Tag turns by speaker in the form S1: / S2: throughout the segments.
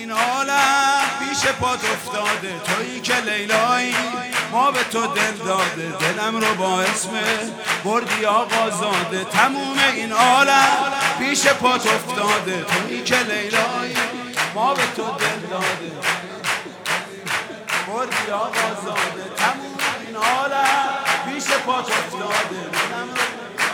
S1: این عالم پیش پات افتاده، تویی که لیلایی ما به تو دل داده، دلم رو با اسم بردی آقا زاده. تموم این عالم پیش پات افتاده، تویی که لیلایی ما به تو دل داده، بردی آقا زاده. تموم این عالم پیش پات افتاده، دلم رو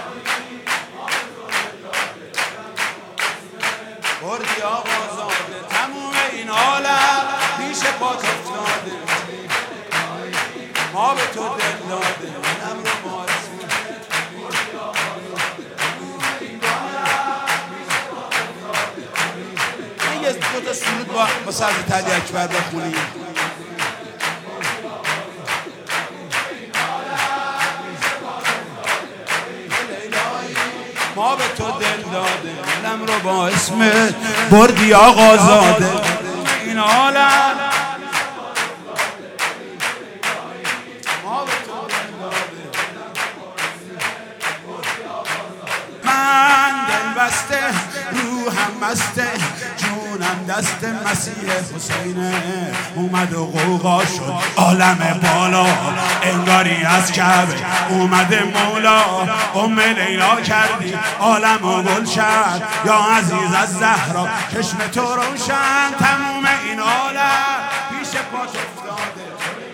S1: بردی آقا زاده. تموم این عالم پیش پات افتاده، ما به تو دل داده، دلم رو با یه دو تا سرود با سرد تلی اکبر بخونیم. ما به تو دل داده، دلم رو با اسم بردی آقا زاده. این عالم ما به تو دل داده، من دل بسته روحم مسته، جونم دست مسیح حسینه. اومد و غوغا شد عالم بالا، انگاری از کعبه اومده مولا. ام لیلا کردی عالم و گلشن، یا عزیز از زهرا چشم تو روشن. تموم این عالم پیش پات افتاده،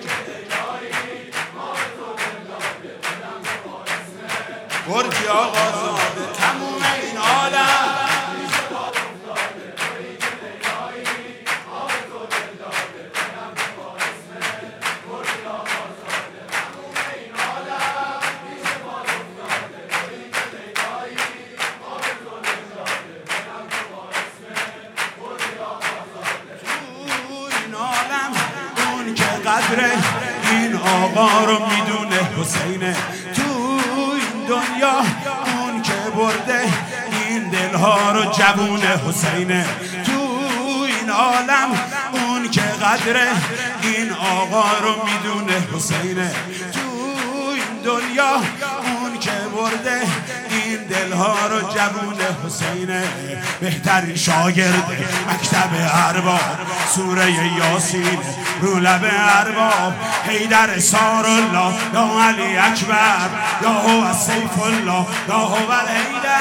S1: بردی آقا زاده. تموم این عالم قدر این آقا رو میدونه حسینه. تو این دنیا اون که برده این دلها رو جوونه حسینه. تو این عالم اون که قدر این آقا رو میدونه حسینه. تو این دنیا اون که برده این دلها رو جوونه حسینه. بهترین شاگرد مکتب ارباب، سوره یاسین رو لب ارباب. حیدر سار الله یا علی اکبر، یا هو سیف الله یا هو الحیدر.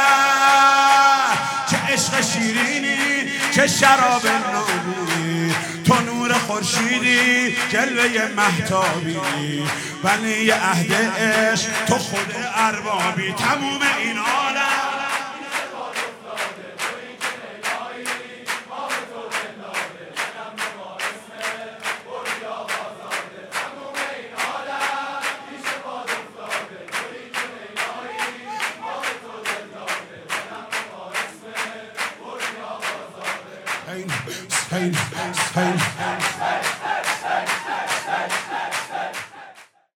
S1: چه عشق شیرینی، چه شراب نابی، تو نور خورشیدی، جلوه مهتابی. بنی عهد عشق تو خود اربابی. تموم این عالم Spain.